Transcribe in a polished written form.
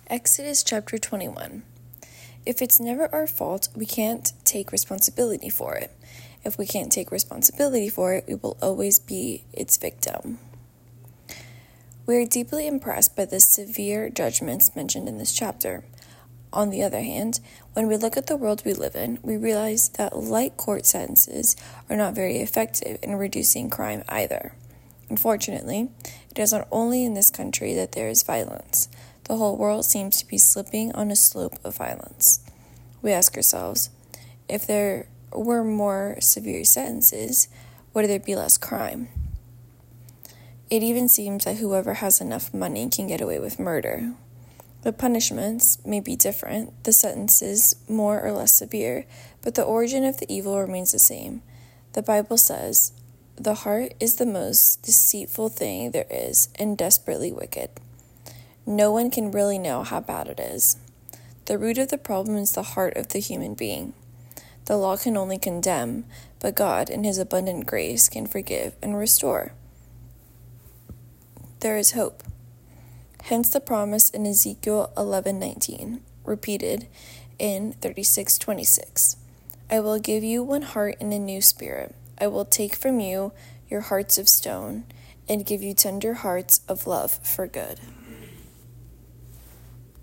Exodus chapter 21. If it's never our fault, we can't take responsibility for it. If we can't take responsibility for it, we will always be its victim. We are deeply impressed by the severe judgments mentioned in this chapter. On the other hand, when we look at the world we live in, we realize that light court sentences are not very effective in reducing crime either. Unfortunately, it is not only in this country that there is violence. The whole world seems to be slipping on a slope of violence. We ask ourselves, if there were more severe sentences, would there be less crime? It even seems that whoever has enough money can get away with murder. The punishments may be different, the sentences more or less severe, but the origin of the evil remains the same. The Bible says, "The heart is the most deceitful thing there is, and desperately wicked." No one can really know how bad it is. The root of the problem is the heart of the human being. The law can only condemn, but God, in His abundant grace, can forgive and restore. There is hope. Hence the promise in Ezekiel 11:19, repeated in 36:26. I will give you one heart and a new spirit. I will take from you your hearts of stone and give you tender hearts of love for good.